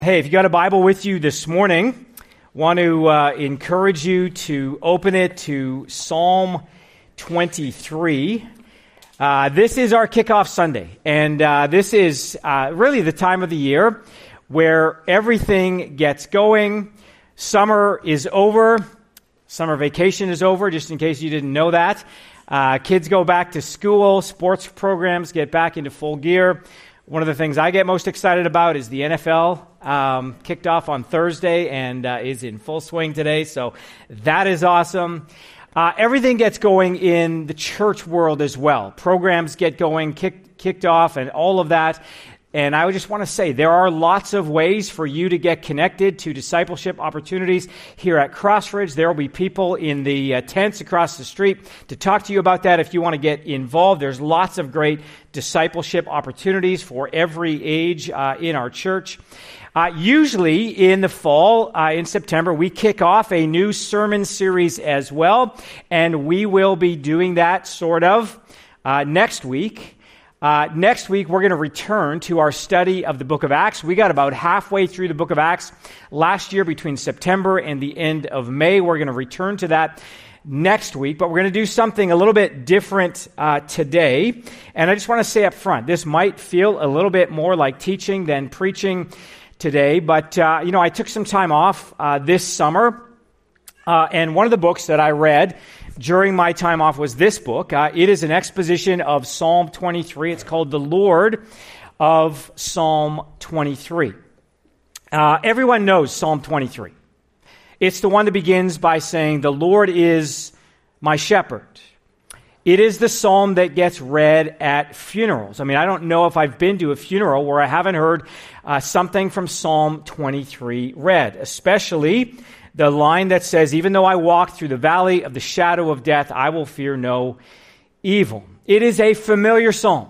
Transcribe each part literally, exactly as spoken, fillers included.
Hey, if you got a Bible with you this morning, want to uh, encourage you to open it to Psalm twenty-three. Uh, this is our kickoff Sunday, and uh, this is uh, really the time of the year where everything gets going. Summer is over. Summer vacation is over, just in case you didn't know that. Uh, kids go back to school. Sports programs get back into full gear. One of the things I get most excited about is the N F L um, kicked off on Thursday and uh, is in full swing today, so that is awesome. Uh, everything gets going in the church world as well. Programs get going, kick, kicked off, and all of that. And I would just want to say there are lots of ways for you to get connected to discipleship opportunities here at Crossridge. There will be people in the uh, tents across the street to talk to you about that if you want to get involved. There's lots of great discipleship opportunities for every age uh, in our church. Uh, usually in the fall, uh, in September, we kick off a new sermon series as well, and we will be doing that sort of uh, next week. Uh, next week, we're going to return to our study of the book of Acts. We got about halfway through the book of Acts last year between September and the end of May. We're going to return to that next week, but we're going to do something a little bit different uh, today. And I just want to say up front, this might feel a little bit more like teaching than preaching today, but, uh, you know, I took some time off uh, this summer, uh, and one of the books that I read during my time off was this book. Uh, it is an exposition of Psalm twenty-three. It's called The Lord of Psalm twenty-three. Uh, everyone knows Psalm twenty-three. It's the one that begins by saying, "The Lord is my shepherd." It is the psalm that gets read at funerals. I mean, I don't know if I've been to a funeral where I haven't heard uh, something from Psalm twenty-three read, especially the line that says, "Even though I walk through the valley of the shadow of death, I will fear no evil." It is a familiar psalm.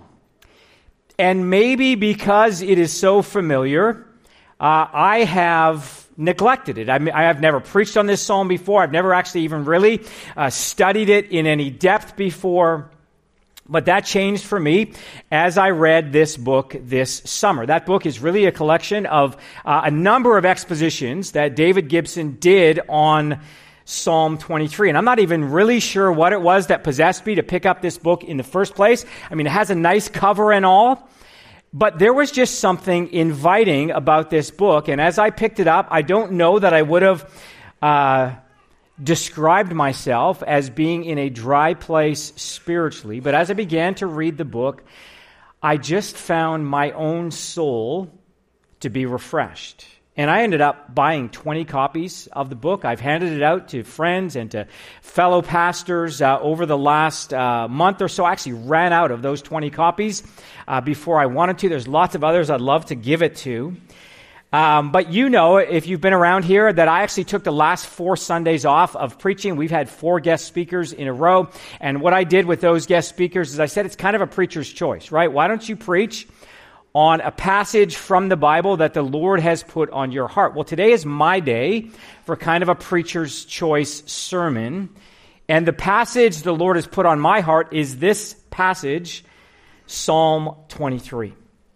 And maybe because it is so familiar, uh, I have neglected it. I, mean, I have never preached on this psalm before. I've never actually even really uh, studied it in any depth before. But that changed for me as I read this book this summer. That book is really a collection of uh, a number of expositions that David Gibson did on Psalm twenty-three. And I'm not even really sure what it was that possessed me to pick up this book in the first place. I mean, it has a nice cover and all, but there was just something inviting about this book. And as I picked it up, I don't know that I would have uh, described myself as being in a dry place spiritually, but as I began to read the book, I just found my own soul to be refreshed. And I ended up buying twenty copies of the book. I've handed it out to friends and to fellow pastors uh, over the last uh, month or so. I actually ran out of those twenty copies uh, before I wanted to. There's lots of others I'd love to give it to. Um, but you know, if you've been around here, that I actually took the last four Sundays off of preaching. We've had four guest speakers in a row. And what I did with those guest speakers is I said, it's kind of a preacher's choice, right? Why don't you preach on a passage from the Bible that the Lord has put on your heart? Well, today is my day for kind of a preacher's choice sermon. And the passage the Lord has put on my heart is this passage, Psalm twenty-three.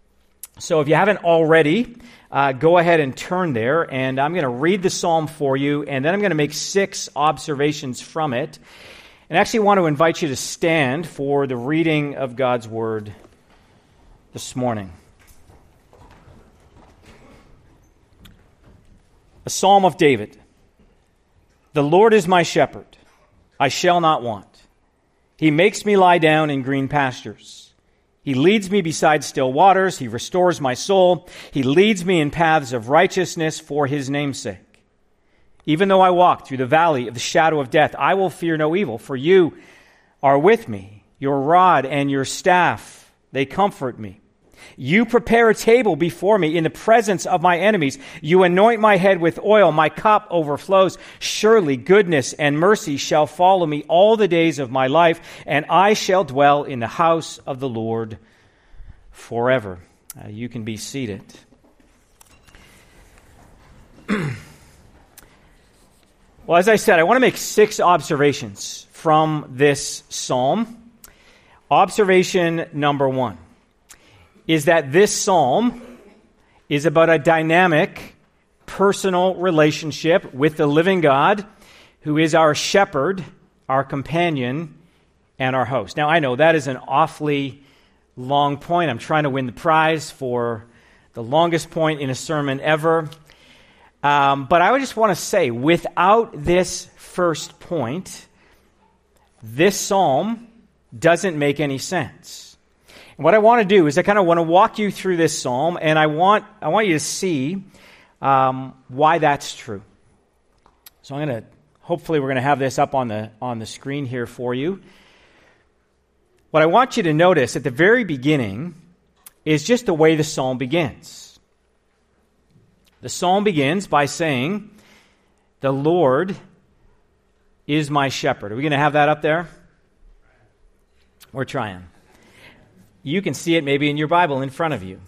So if you haven't already, Uh, go ahead and turn there, and I'm going to read the psalm for you, and then I'm going to make six observations from it. And I actually want to invite you to stand for the reading of God's Word this morning. A psalm of David. "The Lord is my shepherd, I shall not want. He makes me lie down in green pastures. He leads me beside still waters. He restores my soul. He leads me in paths of righteousness for his name's sake. Even though I walk through the valley of the shadow of death, I will fear no evil, for you are with me. Your rod and your staff, they comfort me. You prepare a table before me in the presence of my enemies. You anoint my head with oil. My cup overflows. Surely goodness and mercy shall follow me all the days of my life, and I shall dwell in the house of the Lord forever." Uh, you can be seated. Well, as I said, I want to make six observations from this psalm. Observation number one is that this psalm is about a dynamic, personal relationship with the living God, who is our shepherd, our companion, and our host. Now, I know that is an awfully long point. I'm trying to win the prize for the longest point in a sermon ever. Um, but I would just want to say, without this first point, this psalm doesn't make any sense. And what I want to do is I kind of want to walk you through this psalm, and I want I want you to see um, why that's true. So I'm going to, hopefully we're going to have this up on the on the screen here for you. What I want you to notice at the very beginning is just the way the psalm begins. The psalm begins by saying, "The Lord is my shepherd." Are we going to have that up there? We're trying. You can see it maybe in your Bible in front of you.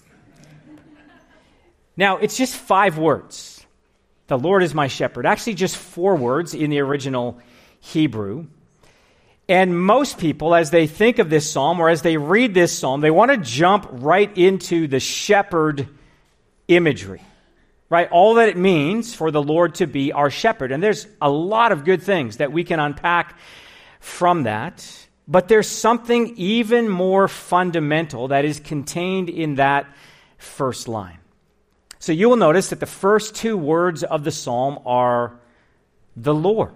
Now, it's just five words. The Lord is my shepherd. Actually, just four words in the original Hebrew. And most people, as they think of this psalm or as they read this psalm, they want to jump right into the shepherd imagery, right? All that it means for the Lord to be our shepherd. And there's a lot of good things that we can unpack from that. But there's something even more fundamental that is contained in that first line. So you will notice that the first two words of the psalm are the Lord.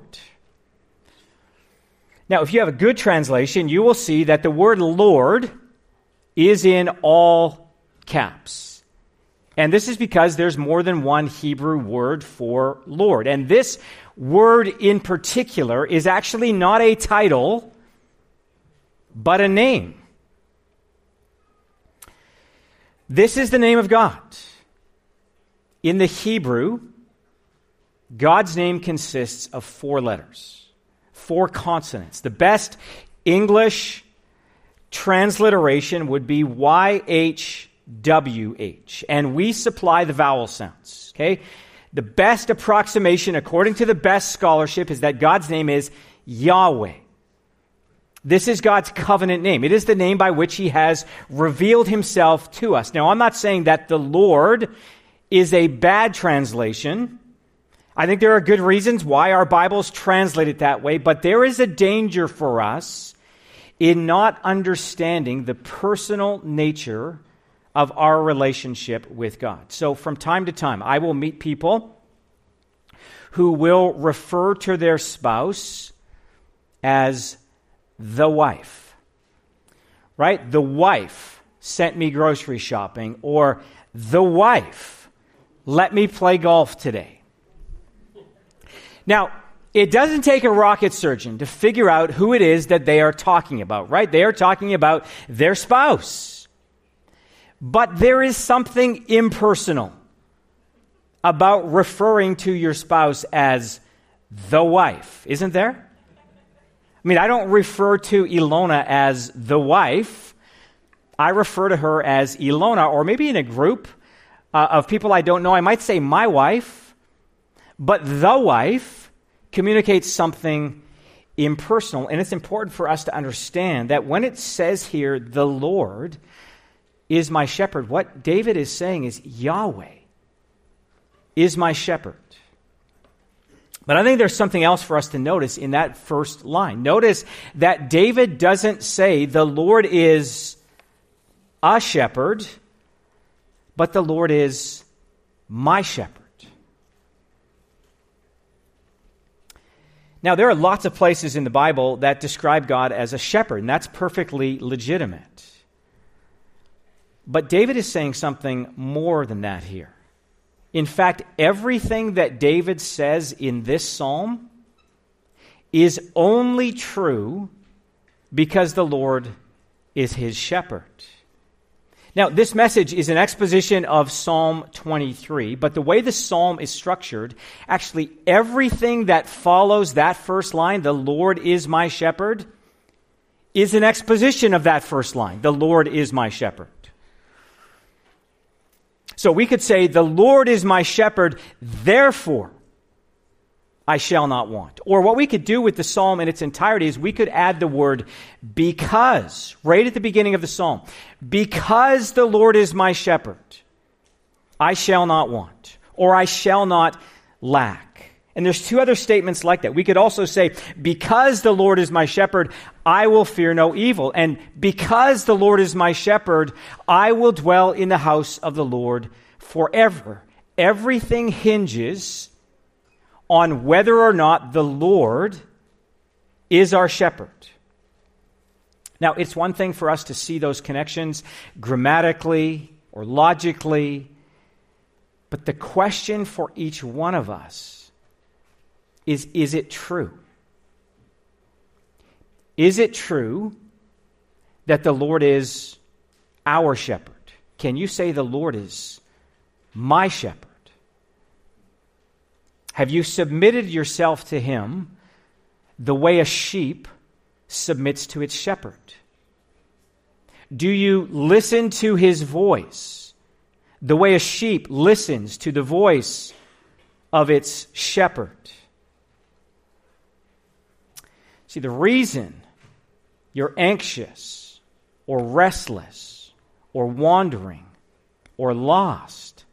Now, if you have a good translation, you will see that the word Lord is in all caps. And this is because there's more than one Hebrew word for Lord. And this word in particular is actually not a title, but a name. This is the name of God. In the Hebrew, God's name consists of four letters. Four consonants. The best English transliteration would be Y H W H, and we supply the vowel sounds, okay? The best approximation, according to the best scholarship, is that God's name is Yahweh. This is God's covenant name. It is the name by which he has revealed himself to us. Now, I'm not saying that the Lord is a bad translation. I think there are good reasons why our Bibles translate it that way, but there is a danger for us in not understanding the personal nature of our relationship with God. So from time to time, I will meet people who will refer to their spouse as the wife, right? The wife sent me grocery shopping, or the wife let me play golf today. Now, it doesn't take a rocket surgeon to figure out who it is that they are talking about, right? They are talking about their spouse. But there is something impersonal about referring to your spouse as the wife, isn't there? I mean, I don't refer to Ilona as the wife. I refer to her as Ilona, or maybe in a group uh, of people I don't know, I might say my wife. But the wife communicates something impersonal, and it's important for us to understand that when it says here, the Lord is my shepherd, what David is saying is Yahweh is my shepherd. But I think there's something else for us to notice in that first line. Notice that David doesn't say the Lord is a shepherd, but the Lord is my shepherd. Now, there are lots of places in the Bible that describe God as a shepherd, and that's perfectly legitimate. But David is saying something more than that here. In fact, everything that David says in this psalm is only true because the Lord is his shepherd. Now, this message is an exposition of Psalm twenty-three, but the way the psalm is structured, actually everything that follows that first line, the Lord is my shepherd, is an exposition of that first line, the Lord is my shepherd. So we could say, the Lord is my shepherd, therefore I shall not want. Or what we could do with the psalm in its entirety is we could add the word because, right at the beginning of the psalm. Because the Lord is my shepherd, I shall not want, or I shall not lack. And there's two other statements like that. We could also say, because the Lord is my shepherd, I will fear no evil. And because the Lord is my shepherd, I will dwell in the house of the Lord forever. Everything hinges on whether or not the Lord is our shepherd. Now, it's one thing for us to see those connections grammatically or logically, but the question for each one of us is, is it true? Is it true that the Lord is our shepherd? Can you say the Lord is my shepherd? Have you submitted yourself to him the way a sheep submits to its shepherd? Do you listen to his voice the way a sheep listens to the voice of its shepherd? See, the reason you're anxious or restless or wandering or lost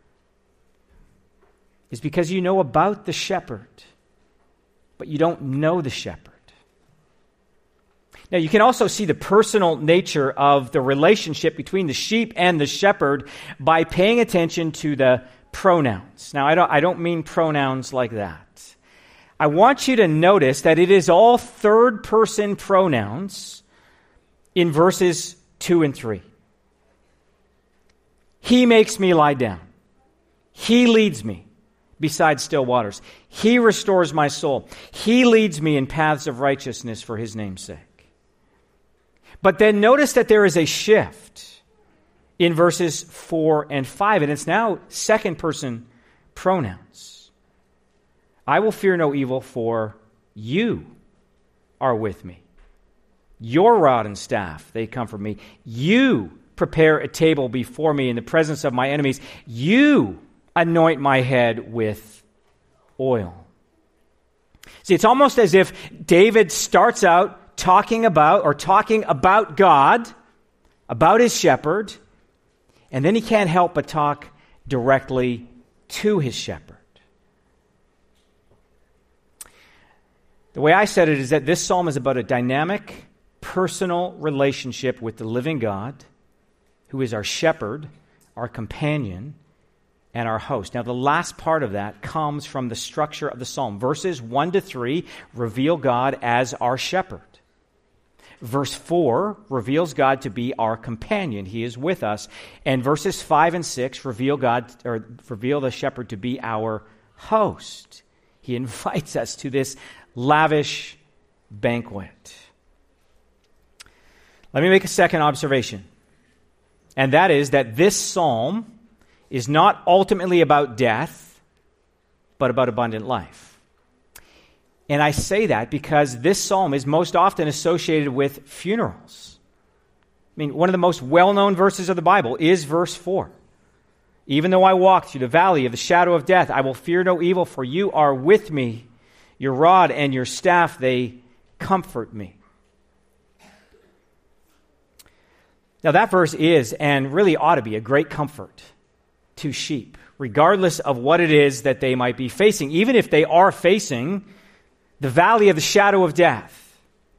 is because you know about the shepherd, but you don't know the shepherd. Now, you can also see the personal nature of the relationship between the sheep and the shepherd by paying attention to the pronouns. Now, I don't, I don't mean pronouns like that. I want you to notice that it is all third-person pronouns in verses two and three. He makes me lie down. He leads me beside still waters. He restores my soul. He leads me in paths of righteousness for his name's sake. But then notice that there is a shift in verses four and five, and it's now second-person pronouns. I will fear no evil, for you are with me. Your rod and staff, they comfort me. You prepare a table before me in the presence of my enemies. You anoint my head with oil. See, it's almost as if David starts out talking about, or talking about God, about his shepherd, and then he can't help but talk directly to his shepherd. The way I said it is that this psalm is about a dynamic, personal relationship with the living God, who is our shepherd, our companion, and our host. Now, the last part of that comes from the structure of the psalm. Verses one to three reveal God as our shepherd. Verse four reveals God to be our companion. He is with us. And verses five and six reveal God, or reveal the shepherd to be our host. He invites us to this lavish banquet. Let me make a second observation, and that is that this psalm is not ultimately about death, but about abundant life. And I say that because this psalm is most often associated with funerals. I mean, one of the most well-known verses of the Bible is verse four. Even though I walk through the valley of the shadow of death, I will fear no evil, for you are with me. Your rod and your staff, they comfort me. Now that verse is, and really ought to be, a great comfort to sheep, regardless of what it is that they might be facing, even if they are facing the valley of the shadow of death.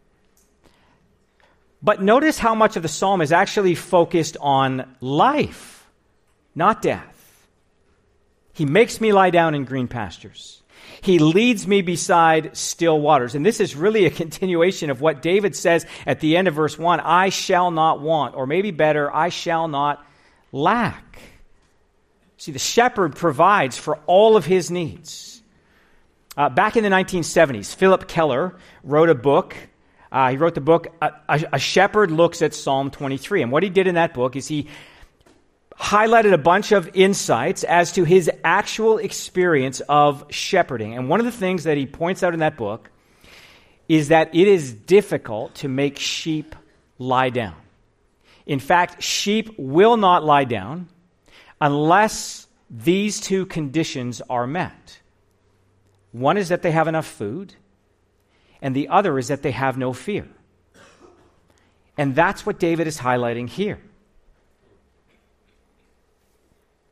But notice how much of the psalm is actually focused on life, not death. He makes me lie down in green pastures. He leads me beside still waters. And this is really a continuation of what David says at the end of verse one, I shall not want, or maybe better, I shall not lack. See, the shepherd provides for all of his needs. Uh, back in the nineteen seventies, Philip Keller wrote a book. Uh, he wrote the book, a, a, a Shepherd Looks at Psalm twenty-three. And what he did in that book is he highlighted a bunch of insights as to his actual experience of shepherding. And one of the things that he points out in that book is that it is difficult to make sheep lie down. In fact, sheep will not lie down unless these two conditions are met. One is that they have enough food, and the other is that they have no fear. And that's what David is highlighting here.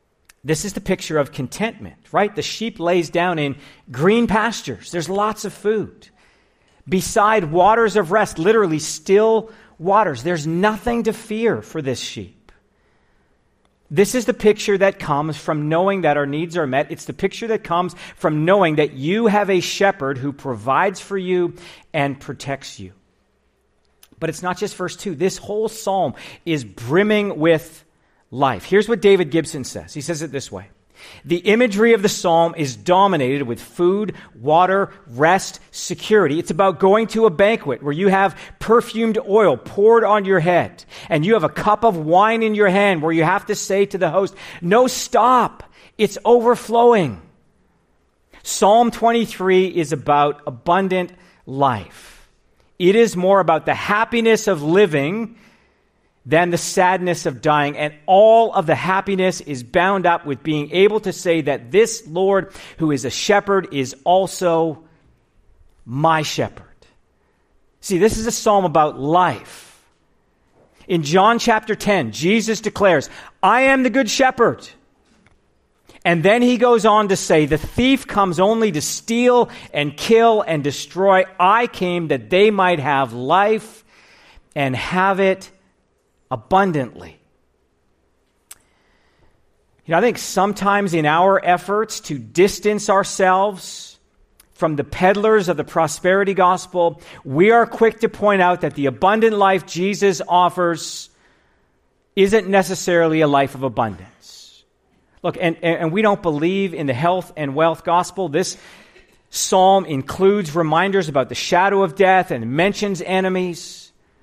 This is the picture of contentment, right? The sheep lays down in green pastures. There's lots of food. Beside waters of rest, literally still waters. There's nothing to fear for this sheep. This is the picture that comes from knowing that our needs are met. It's the picture that comes from knowing that you have a shepherd who provides for you and protects you. But it's not just verse two. This whole psalm is brimming with life. Here's what David Gibson says. He says it this way. The imagery of the psalm is dominated with food, water, rest, security. It's about going to a banquet where you have perfumed oil poured on your head and you have a cup of wine in your hand where you have to say to the host, no, stop. It's overflowing. Psalm twenty-three is about abundant life. It is more about the happiness of living than the sadness of dying. And all of the happiness is bound up with being able to say that this Lord, who is a shepherd, is also my shepherd. See, this is a psalm about life. In John chapter ten, Jesus declares, I am the good shepherd. And then he goes on to say, the thief comes only to steal and kill and destroy. I came that they might have life and have it abundantly. You know, I think sometimes in our efforts to distance ourselves from the peddlers of the prosperity gospel, we are quick to point out that the abundant life Jesus offers isn't necessarily a life of abundance. Look, and, and we don't believe in the health and wealth gospel. This psalm includes reminders about the shadow of death and mentions enemies.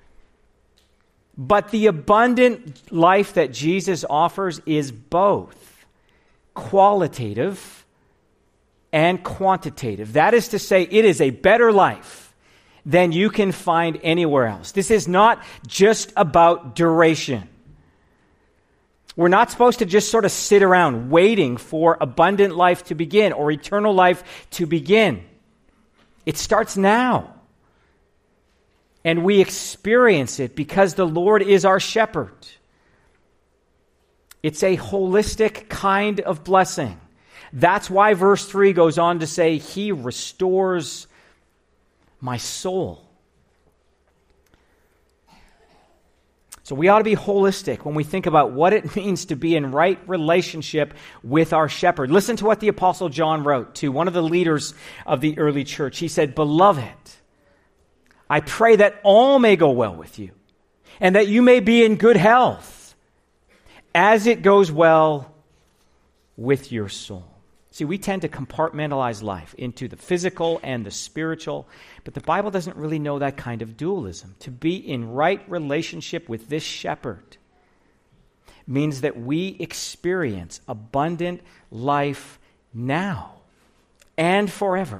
But the abundant life that Jesus offers is both qualitative and quantitative. That is to say, it is a better life than you can find anywhere else. This is not just about duration. We're not supposed to just sort of sit around waiting for abundant life to begin or eternal life to begin. It starts now. And we experience it because the Lord is our shepherd. It's a holistic kind of blessing. That's why verse three goes on to say, He restores my soul. So we ought to be holistic when we think about what it means to be in right relationship with our shepherd. Listen to what the Apostle John wrote to one of the leaders of the early church. He said, Beloved, I pray that all may go well with you, and that you may be in good health, as it goes well with your soul. See, we tend to compartmentalize life into the physical and the spiritual, but the Bible doesn't really know that kind of dualism. To be in right relationship with this shepherd means that we experience abundant life now and forever.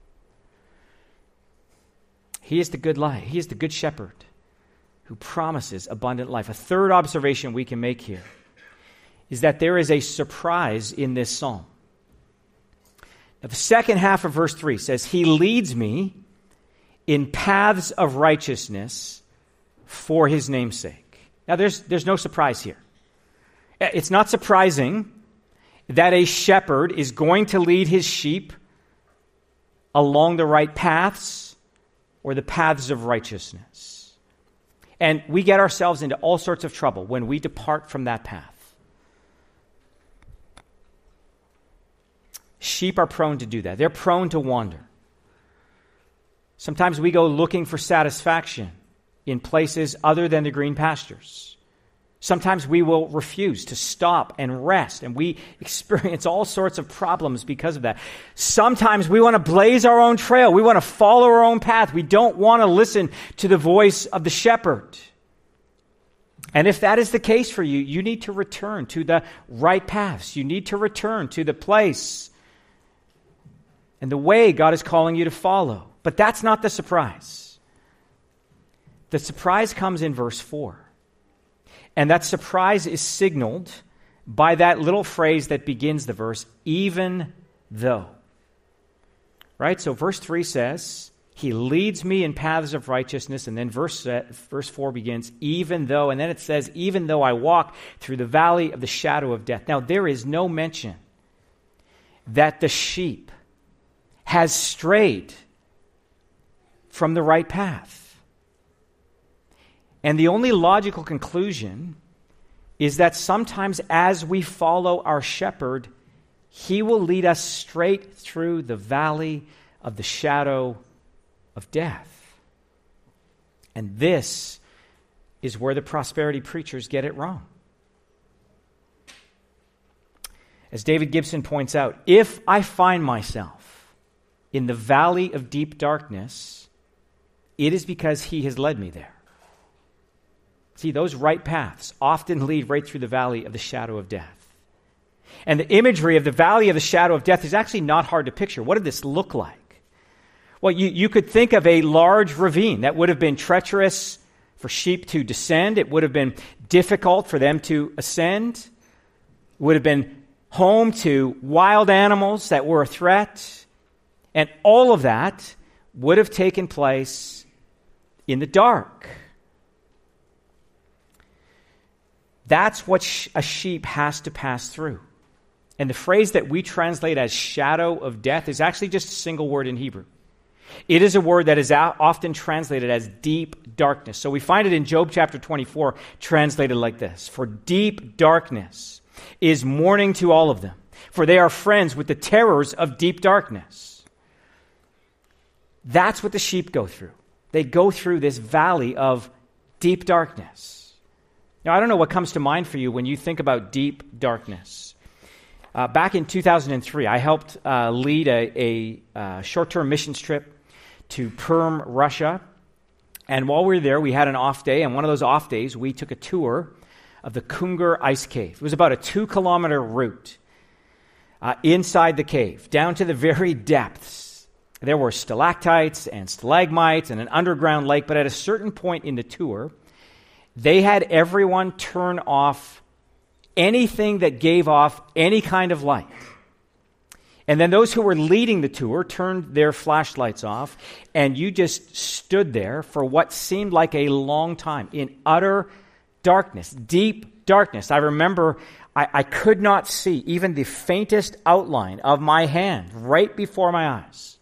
He is the good life. He is the good shepherd who promises abundant life. A third observation we can make here is that there is a surprise in this psalm. Now, the second half of verse three says, He leads me in paths of righteousness for His name's sake. Now, there's, there's no surprise here. It's not surprising that a shepherd is going to lead his sheep along the right paths or the paths of righteousness. And we get ourselves into all sorts of trouble when we depart from that path. Sheep are prone to do that. They're prone to wander. Sometimes we go looking for satisfaction in places other than the green pastures. Sometimes we will refuse to stop and rest, and we experience all sorts of problems because of that. Sometimes we want to blaze our own trail. We want to follow our own path. We don't want to listen to the voice of the shepherd. And if that is the case for you, you need to return to the right paths. You need to return to the place and the way God is calling you to follow. But that's not the surprise. The surprise comes in verse four. And that surprise is signaled by that little phrase that begins the verse, even though. Right? So verse three says, He leads me in paths of righteousness. And then verse, uh, verse four begins, even though, and then it says, even though I walk through the valley of the shadow of death. Now, there is no mention that the sheep has strayed from the right path. And the only logical conclusion is that sometimes as we follow our shepherd, he will lead us straight through the valley of the shadow of death. And this is where the prosperity preachers get it wrong. As David Gibson points out, if I find myself in the valley of deep darkness, it is because he has led me there. See, those right paths often lead right through the valley of the shadow of death. And the imagery of the valley of the shadow of death is actually not hard to picture. What did this look like? Well, you, you could think of a large ravine that would have been treacherous for sheep to descend. It would have been difficult for them to ascend. It would have been home to wild animals that were a threat. And all of that would have taken place in the dark. That's what sh- a sheep has to pass through. And the phrase that we translate as shadow of death is actually just a single word in Hebrew. It is a word that is often translated as deep darkness. So we find it in Job chapter twenty-four translated like this. For deep darkness is mourning to all of them, for they are friends with the terrors of deep darkness. That's what the sheep go through. They go through this valley of deep darkness. Now, I don't know what comes to mind for you when you think about deep darkness. Uh, back in two thousand three, I helped uh, lead a, a uh, short-term missions trip to Perm, Russia. And while we were there, we had an off day. And one of those off days, we took a tour of the Kungur Ice Cave. It was about a two-kilometer route uh, inside the cave, down to the very depths. There were stalactites and stalagmites and an underground lake. But at a certain point in the tour, they had everyone turn off anything that gave off any kind of light. And then those who were leading the tour turned their flashlights off, and you just stood there for what seemed like a long time in utter darkness, deep darkness. I remember I, I could not see even the faintest outline of my hand right before my eyes.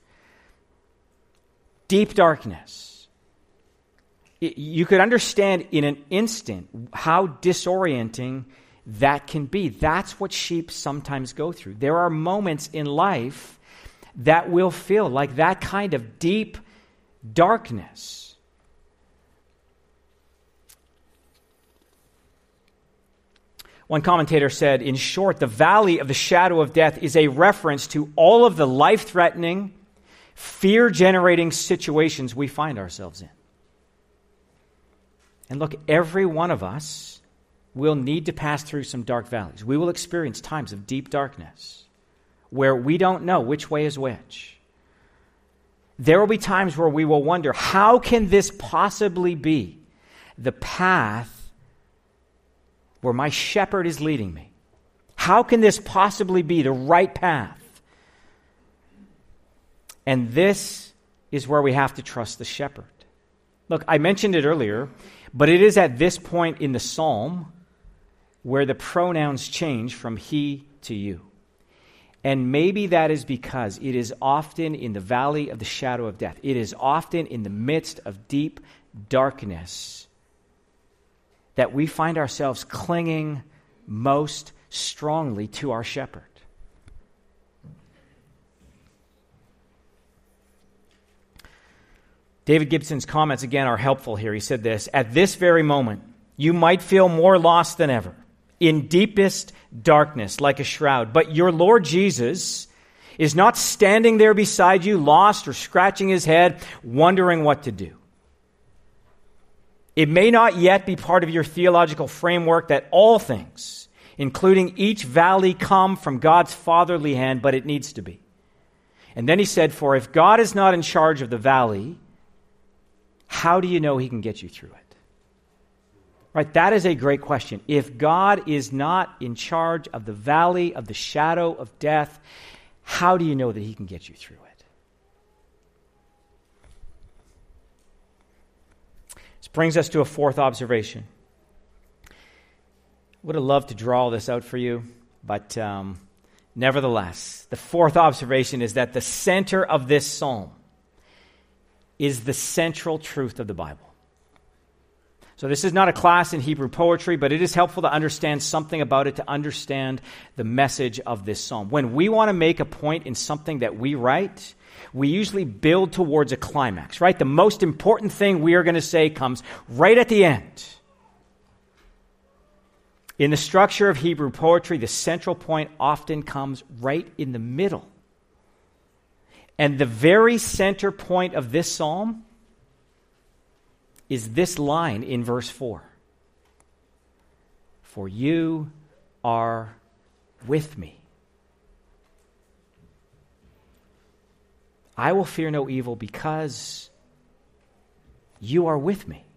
Deep darkness. It, you could understand in an instant how disorienting that can be. That's what sheep sometimes go through. There are moments in life that will feel like that kind of deep darkness. One commentator said, in short, the valley of the shadow of death is a reference to all of the life-threatening, fear-generating situations we find ourselves in. And look, every one of us will need to pass through some dark valleys. We will experience times of deep darkness where we don't know which way is which. There will be times where we will wonder, how can this possibly be the path where my shepherd is leading me? How can this possibly be the right path? And this is where we have to trust the shepherd. Look, I mentioned it earlier, but it is at this point in the psalm where the pronouns change from he to you. And maybe that is because it is often in the valley of the shadow of death. It is often in the midst of deep darkness that we find ourselves clinging most strongly to our shepherd. David Gibson's comments again are helpful here. He said this, at this very moment, you might feel more lost than ever, in deepest darkness like a shroud. But your Lord Jesus is not standing there beside you, lost or scratching his head, wondering what to do. It may not yet be part of your theological framework that all things, including each valley, come from God's fatherly hand, but it needs to be. And then he said, for if God is not in charge of the valley, how do you know he can get you through it? Right, that is a great question. If God is not in charge of the valley of the shadow of death, how do you know that he can get you through it? brings us to a fourth observation. Would have loved to draw all this out for you, but um, nevertheless, the fourth observation is that the center of this psalm is the central truth of the Bible. So this is not a class in Hebrew poetry, but it is helpful to understand something about it, to understand the message of this psalm. When we want to make a point in something that we write, we usually build towards a climax, right? The most important thing we are going to say comes right at the end. In the structure of Hebrew poetry, the central point often comes right in the middle. And the very center point of this psalm is this line in verse four. For you are with me. I will fear no evil because you are with me.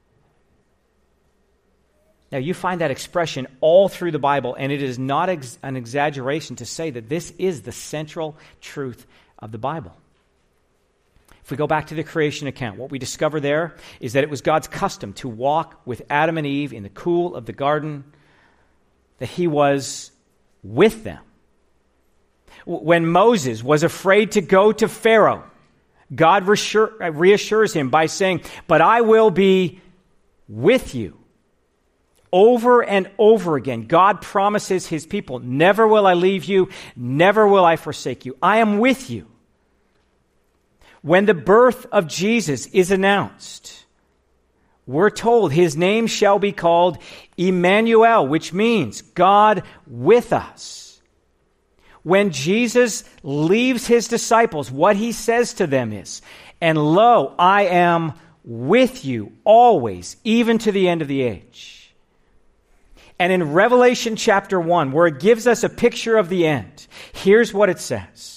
Now, you find that expression all through the Bible, and it is not ex- an exaggeration to say that this is the central truth of the Bible. If we go back to the creation account, what we discover there is that it was God's custom to walk with Adam and Eve in the cool of the garden, that he was with them. When Moses was afraid to go to Pharaoh, God reassure, reassures him by saying, "But I will be with you." Over and over again, God promises his people, "Never will I leave you, never will I forsake you. I am with you." When the birth of Jesus is announced, we're told his name shall be called Emmanuel, which means God with us. When Jesus leaves his disciples, what he says to them is, "And lo, I am with you always, even to the end of the age." And in Revelation chapter one, where it gives us a picture of the end, here's what it says.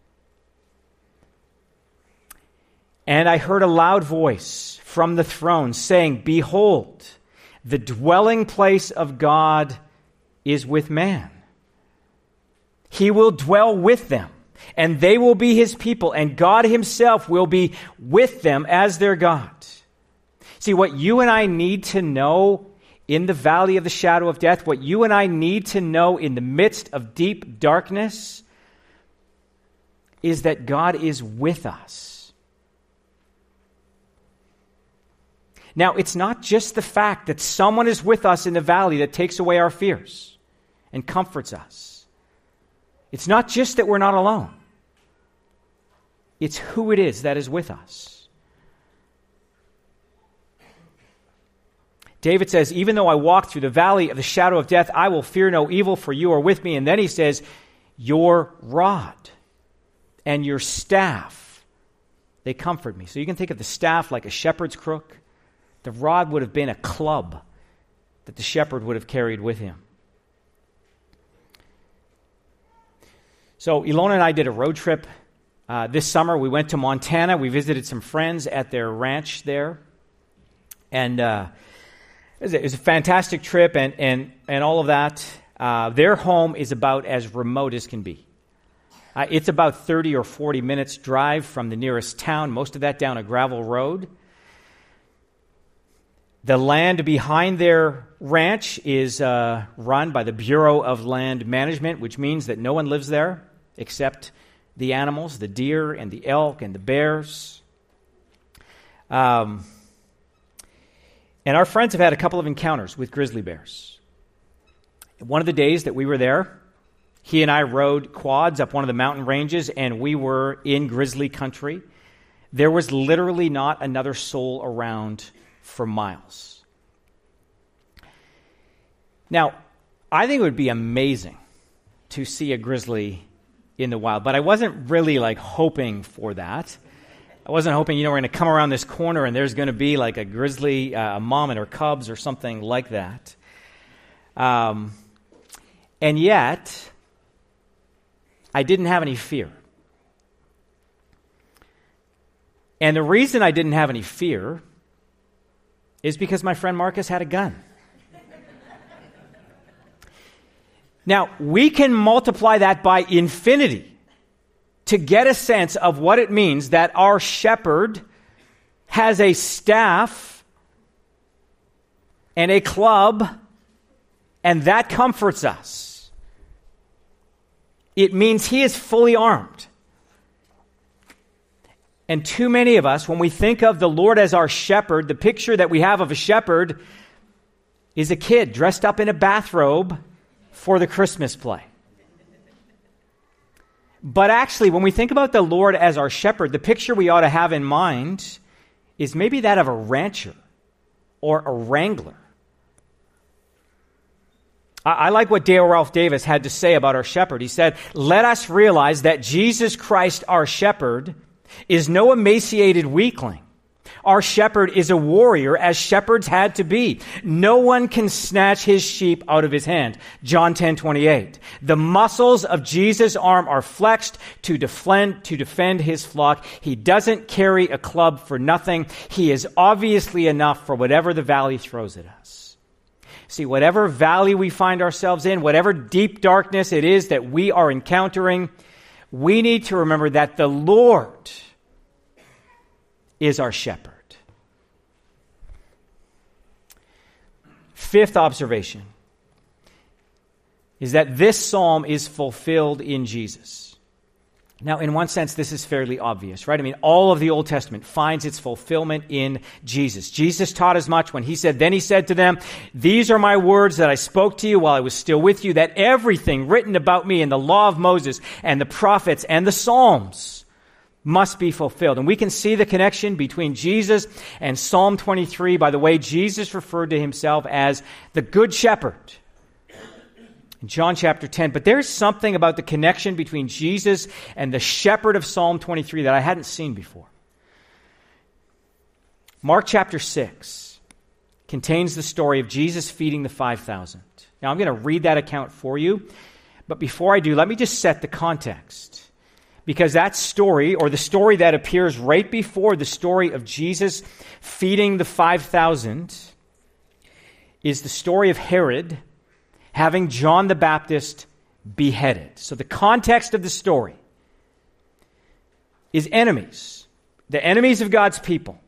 "And I heard a loud voice from the throne saying, 'Behold, the dwelling place of God is with man. He will dwell with them, and they will be his people, and God himself will be with them as their God.'" See, what you and I need to know in the valley of the shadow of death, what you and I need to know in the midst of deep darkness, is that God is with us. Now, it's not just the fact that someone is with us in the valley that takes away our fears and comforts us. It's not just that we're not alone. It's who it is that is with us. David says, "Even though I walk through the valley of the shadow of death, I will fear no evil, for you are with me." And then he says, "Your rod and your staff, they comfort me." So you can think of the staff like a shepherd's crook. The rod would have been a club that the shepherd would have carried with him. So Ilona and I did a road trip uh, this summer. We went to Montana. We visited some friends at their ranch there. And uh, it, was a, it was a fantastic trip and, and, and all of that. Uh, their home is about as remote as can be. Uh, it's about thirty or forty minutes drive from the nearest town, most of that down a gravel road. The land behind their ranch is uh, run by the Bureau of Land Management, which means that no one lives there except the animals, the deer and the elk and the bears. Um, and our friends have had a couple of encounters with grizzly bears. One of the days that we were there, he and I rode quads up one of the mountain ranges, and we were in grizzly country. There was literally not another soul around for miles. Now, I think it would be amazing to see a grizzly in the wild, but I wasn't really like hoping for that. I wasn't hoping, you know, we're going to come around this corner and there's going to be like a grizzly, uh, a mom and her cubs or something like that. Um, and yet, I didn't have any fear. And the reason I didn't have any fear is because my friend Marcus had a gun. Now, we can multiply that by infinity to get a sense of what it means that our shepherd has a staff and a club, and that comforts us. It means he is fully armed. And too many of us, when we think of the Lord as our shepherd, the picture that we have of a shepherd is a kid dressed up in a bathrobe for the Christmas play. But actually, when we think about the Lord as our shepherd, the picture we ought to have in mind is maybe that of a rancher or a wrangler. I, I like what Dale Ralph Davis had to say about our shepherd. He said, "Let us realize that Jesus Christ, our shepherd, is no emaciated weakling. Our shepherd is a warrior, as shepherds had to be. No one can snatch his sheep out of his hand." John ten twenty-eight. The muscles of Jesus' arm are flexed to defend, to defend his flock. He doesn't carry a club for nothing. He is obviously enough for whatever the valley throws at us. See, whatever valley we find ourselves in, whatever deep darkness it is that we are encountering, we need to remember that the Lord is our shepherd. Fifth observation is that this psalm is fulfilled in Jesus. Now, in one sense, this is fairly obvious, right? I mean, all of the Old Testament finds its fulfillment in Jesus. Jesus taught as much when he said, "Then he said to them, 'These are my words that I spoke to you while I was still with you, that everything written about me in the law of Moses and the prophets and the Psalms must be fulfilled.'" And we can see the connection between Jesus and Psalm twenty-three by the way Jesus referred to himself as the Good Shepherd in John chapter ten. But there's something about the connection between Jesus and the shepherd of Psalm twenty-three that I hadn't seen before. Mark chapter six contains the story of Jesus feeding the five thousand. Now I'm going to read that account for you, but before I do, let me just set the context. Because that story, or the story that appears right before the story of Jesus feeding the five thousand, is the story of Herod having John the Baptist beheaded. So the context of the story is enemies, the enemies of God's people.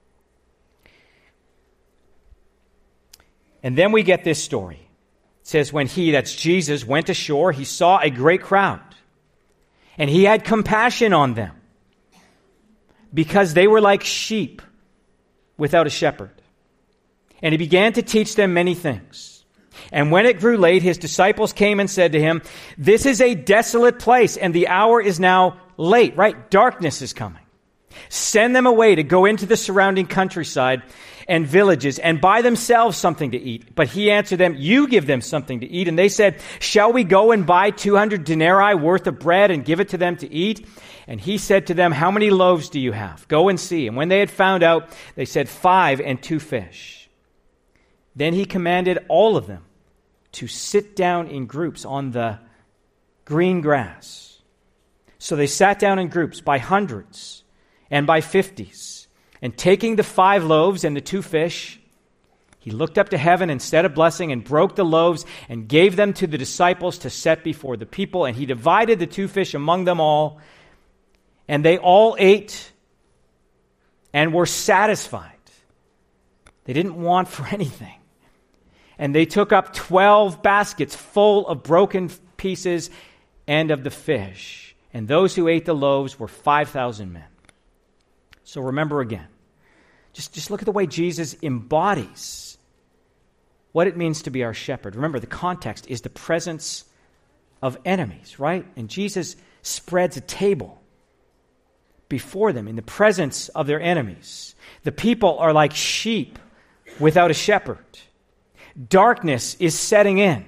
And then we get this story. It says, when he, that's Jesus, went ashore, he saw a great crowd. And he had compassion on them because they were like sheep without a shepherd. And he began to teach them many things. And when it grew late, his disciples came and said to him, "This is a desolate place, and the hour is now late," right? Darkness is coming. "Send them away to go into the surrounding countryside and villages and buy themselves something to eat." But he answered them, "You give them something to eat." And they said, "Shall we go and buy two hundred denarii worth of bread and give it to them to eat?" And he said to them, "How many loaves do you have? Go and see." And when they had found out, they said, "Five and two fish." Then he commanded all of them to sit down in groups on the green grass. So they sat down in groups by hundreds and by fifties. And taking the five loaves and the two fish, he looked up to heaven and said a blessing and broke the loaves and gave them to the disciples to set before the people. And he divided the two fish among them all. And they all ate and were satisfied. They didn't want for anything. And they took up twelve baskets full of broken pieces and of the fish. And those who ate the loaves were five thousand men. So remember again, just, just look at the way Jesus embodies what it means to be our shepherd. Remember, the context is the presence of enemies, right? And Jesus spreads a table before them in the presence of their enemies. The people are like sheep without a shepherd. Darkness is setting in.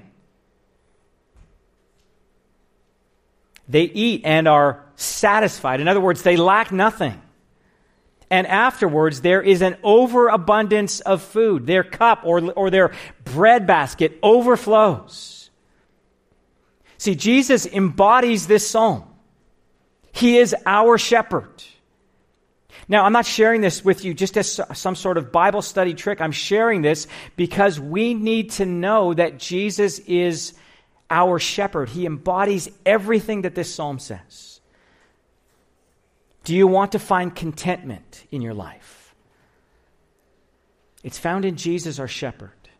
They eat and are satisfied. In other words, they lack nothing. And afterwards, there is an overabundance of food. Their cup or, or their bread basket overflows. See, Jesus embodies this psalm. He is our shepherd. Now, I'm not sharing this with you just as some sort of Bible study trick. I'm sharing this because we need to know that Jesus is our shepherd. He embodies everything that this psalm says. Do you want to find contentment in your life? It's found in Jesus, our shepherd.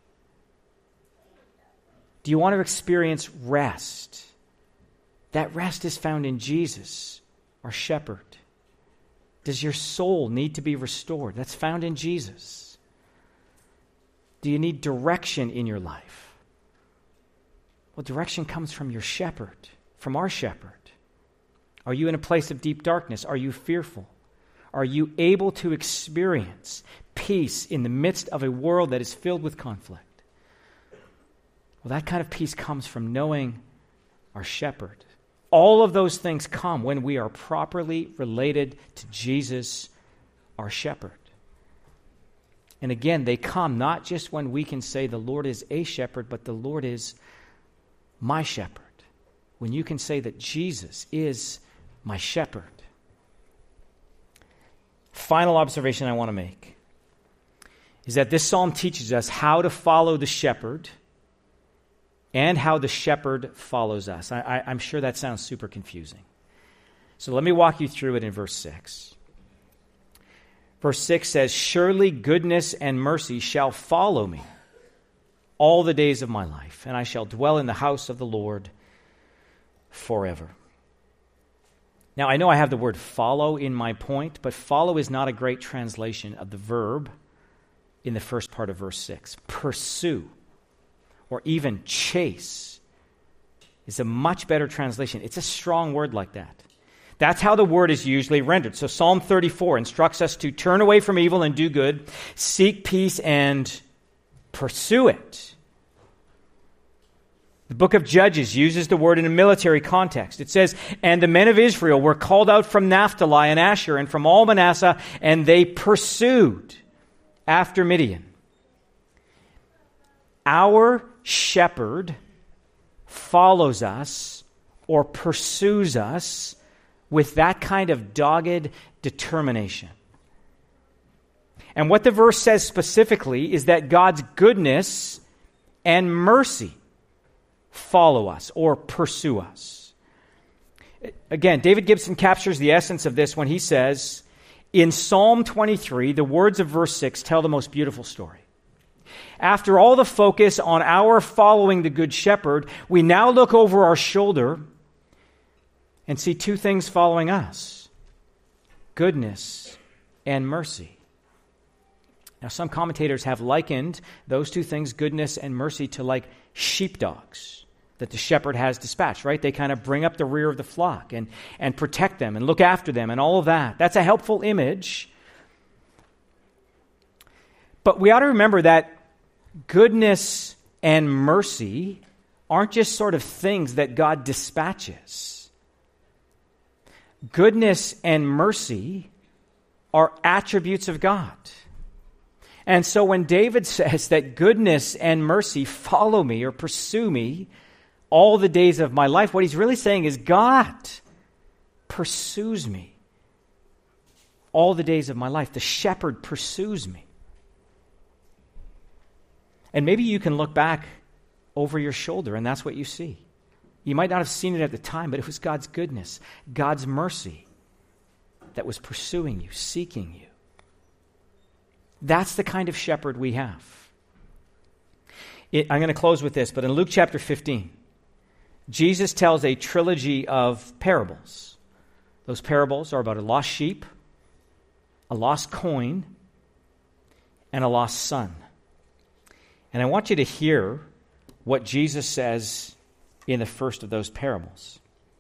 Do you want to experience rest? That rest is found in Jesus, our shepherd. Does your soul need to be restored? That's found in Jesus. Do you need direction in your life? Well, direction comes from your shepherd, from our shepherd. Are you in a place of deep darkness? Are you fearful? Are you able to experience peace in the midst of a world that is filled with conflict? Well, that kind of peace comes from knowing our shepherd. All of those things come when we are properly related to Jesus, our shepherd. And again, they come not just when we can say the Lord is a shepherd, but the Lord is my shepherd. When you can say that Jesus is my shepherd. Final observation I want to make is that this psalm teaches us how to follow the shepherd and how the shepherd follows us. I, I, I'm sure that sounds super confusing. So let me walk you through it in verse six. Verse six says, "Surely goodness and mercy shall follow me all the days of my life, and I shall dwell in the house of the Lord forever." Now, I know I have the word follow in my point, but follow is not a great translation of the verb in the first part of verse six. Pursue, or even chase, is a much better translation. It's a strong word like that. That's how the word is usually rendered. So Psalm thirty-four instructs us to turn away from evil and do good, seek peace and pursue it. The book of Judges uses the word in a military context. It says, "And the men of Israel were called out from Naphtali and Asher and from all Manasseh, and they pursued after Midian." Our shepherd follows us or pursues us with that kind of dogged determination. And what the verse says specifically is that God's goodness and mercy follow us or pursue us. Again, David Gibson captures the essence of this when he says, in Psalm twenty-three, the words of verse six tell the most beautiful story. After all the focus on our following the Good Shepherd, we now look over our shoulder and see two things following us: goodness and mercy. Now, some commentators have likened those two things, goodness and mercy, to like sheepdogs that the shepherd has dispatched, right? They kind of bring up the rear of the flock and, and protect them and look after them and all of that. That's a helpful image. But we ought to remember that goodness and mercy aren't just sort of things that God dispatches. Goodness and mercy are attributes of God. And so when David says that goodness and mercy follow me or pursue me all the days of my life, what he's really saying is God pursues me all the days of my life. The shepherd pursues me. And maybe you can look back over your shoulder and that's what you see. You might not have seen it at the time, but it was God's goodness, God's mercy that was pursuing you, seeking you. That's the kind of shepherd we have. It, I'm going to close with this, but in Luke chapter fifteen, Jesus tells a trilogy of parables. Those parables are about a lost sheep, a lost coin, and a lost son. And I want you to hear what Jesus says in the first of those parables.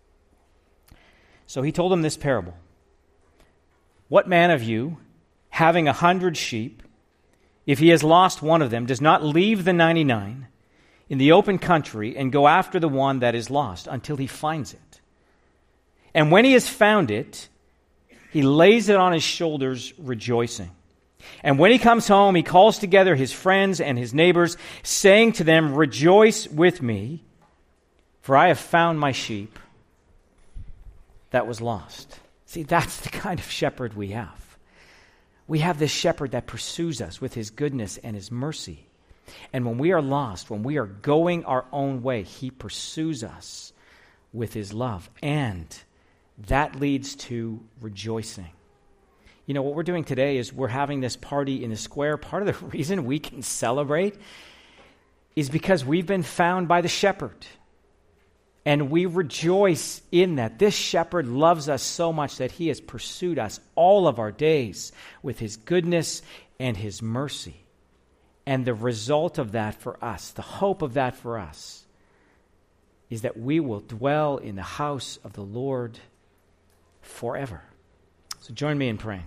So he told them this parable. "What man of you, having a hundred sheep, if he has lost one of them, does not leave the ninety-nine in the open country and go after the one that is lost until he finds it? And when he has found it, he lays it on his shoulders, rejoicing. And when he comes home, he calls together his friends and his neighbors, saying to them, 'Rejoice with me, for I have found my sheep that was lost.'" See, that's the kind of shepherd we have. We have this shepherd that pursues us with his goodness and his mercy. And when we are lost, when we are going our own way, he pursues us with his love. And that leads to rejoicing. You know, what we're doing today is we're having this party in the square. Part of the reason we can celebrate is because we've been found by the shepherd. And we rejoice in that. This shepherd loves us so much that he has pursued us all of our days with his goodness and his mercy. And the result of that for us, the hope of that for us, is that we will dwell in the house of the Lord forever. So join me in praying.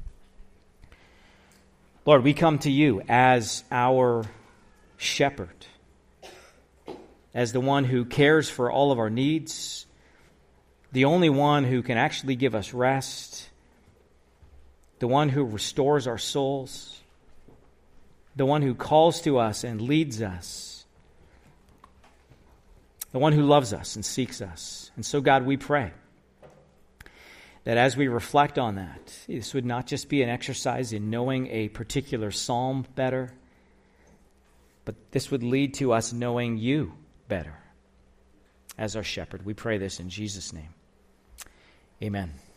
Lord, we come to you as our shepherd, as the one who cares for all of our needs, the only one who can actually give us rest, the one who restores our souls, the one who calls to us and leads us, the one who loves us and seeks us. And so, God, we pray that as we reflect on that, this would not just be an exercise in knowing a particular psalm better, but this would lead to us knowing you better as our shepherd. We pray this in Jesus' name. Amen.